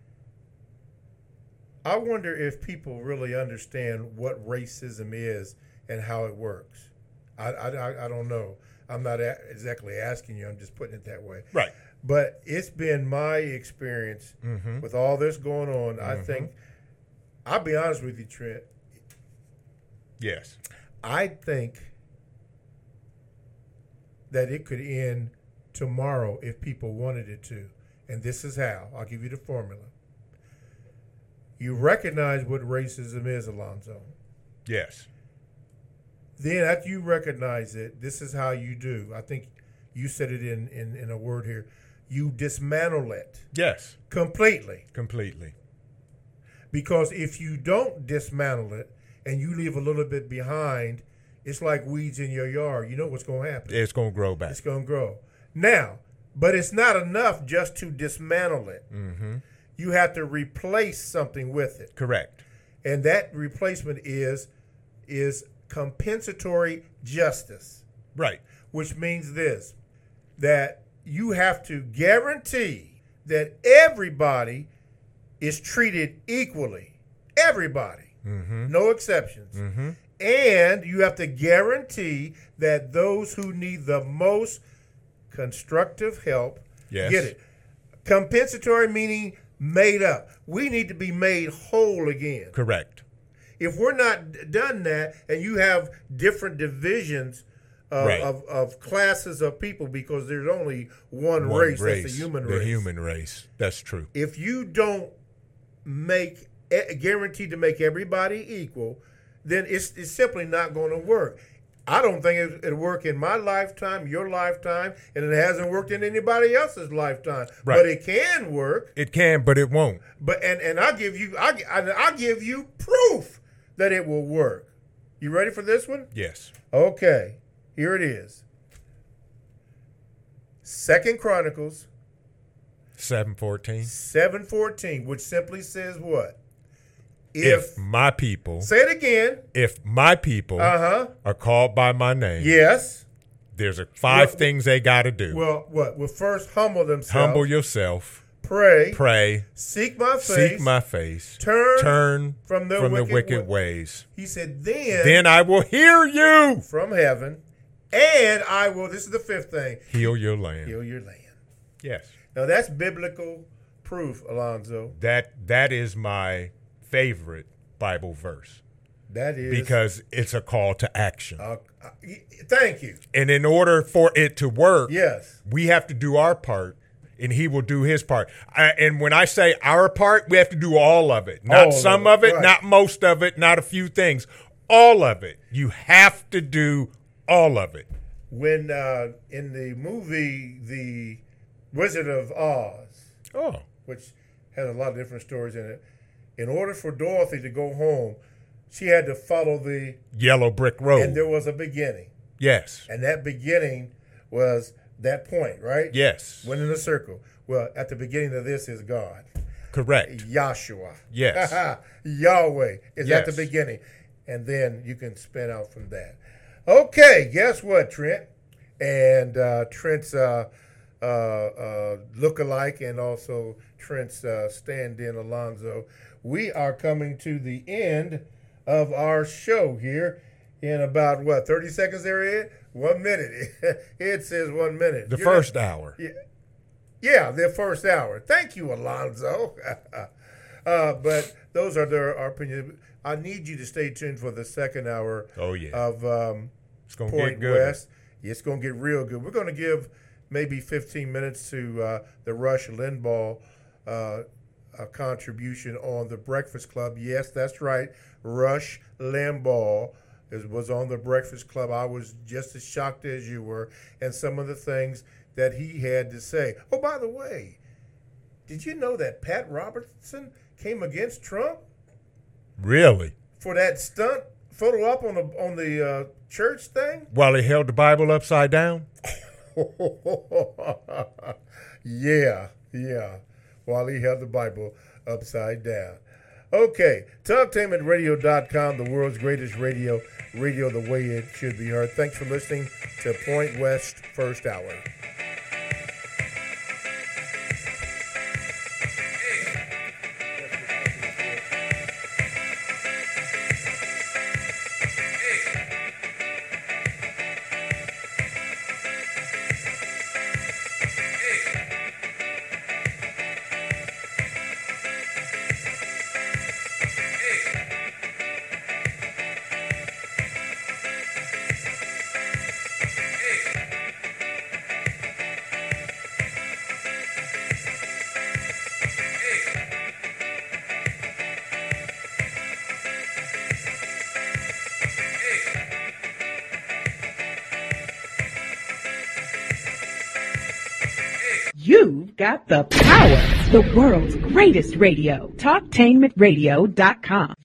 I wonder if people really understand what racism is and how it works. I, I, I don't know. I'm not a- exactly asking you. I'm just putting it that way. Right. But it's been my experience Mm-hmm. with all this going on. I Mhm. think, I'll be honest with you, Trent. Yes. I think that it could end tomorrow if people wanted it to. And this is how. I'll give you the formula. You recognize what racism is, Alonzo. Yes. Then after you recognize it, this is how you do. I think you said it in, in, in a word here. You dismantle it. Yes. Completely. Completely. Because if you don't dismantle it and you leave a little bit behind, it's like weeds in your yard. You know what's going to happen. It's going to grow back. It's going to grow. Now, but it's not enough just to dismantle it. Mm-hmm. You have to replace something with it. Correct. And that replacement is is compensatory justice. Right. Which means this, that you have to guarantee that everybody is treated equally. Everybody. Mm-hmm. No exceptions. Mm-hmm. And you have to guarantee that those who need the most constructive help yes. get it. Compensatory meaning made up. We need to be made whole again. Correct. If we're not d- done that, and you have different divisions of, right. of, of classes of people, because there's only one, one race, race, that's the human the race. The human race. That's true. If you don't make eh, guaranteed to make everybody equal, then it's, it's simply not going to work. I don't think it, it'll work in my lifetime, your lifetime, and it hasn't worked in anybody else's lifetime. Right. But it can work. It can, but it won't. But and and I give you I I give you proof that it will work. You ready for this one? Yes. Okay. Here it is. Second Chronicles seven fourteen. seven fourteen, which simply says what? If, if my people. Say it again. If my people uh-huh. are called by my name. Yes. There's a five well, things they got to do. Well, what? Well, first humble themselves. Humble yourself. Pray. Pray. Seek my face. Seek my face. Turn. Turn from their from wicked, the wicked wa- ways. He said, then. Then I will hear you. From heaven. And I will, this is the fifth thing. Heal your land. Heal your land. Yes. Now that's biblical proof, Alonzo. That That is my favorite Bible verse. That is. Because it's a call to action. Uh, uh, thank you. And in order for it to work, yes, we have to do our part, and he will do his part. I, and when I say our part, we have to do all of it. Not all some of of it, it, right. not most of it, not a few things. All of it. You have to do all of it. When uh, in the movie The Wizard of Oz, oh, which has a lot of different stories in it, in order for Dorothy to go home, she had to follow the yellow brick road. And there was a beginning. Yes. And that beginning was that point, right? Yes. Went in a circle. Well, at the beginning of this is God. Correct. Yahshua. Yes. Yahweh is yes. at the beginning. And then you can spin out from that. Okay, guess what, Trent? And uh, Trent's uh, uh, uh, look-alike and also Trent's uh, stand-in, Alonzo. We are coming to the end of our show here in about, what, thirty seconds there, Ed? One minute. It says one minute. The You're first not, hour. Yeah, yeah, the first hour. Thank you, Alonzo. uh, but those are their, our opinions. I need you to stay tuned for the second hour oh, yeah. of um, it's gonna Point get good. West. It's going to get real good. We're going to give maybe fifteen minutes to uh, the Rush Limbaugh uh, a contribution on the Breakfast Club. Yes, that's right. Rush Limbaugh is, was on the Breakfast Club. I was just as shocked as you were, and some of the things that he had to say. Oh, by the way, did you know that Pat Robertson came against Trump? Really? For that stunt photo op on the on the uh, church thing? While he held the Bible upside down? yeah, yeah. While he held the Bible upside down. Okay, talktainment radio dot com, the world's greatest radio, radio the way it should be heard. Thanks for listening to Point West First Hour. got the power. The world's greatest radio. Talktainment radio dot com.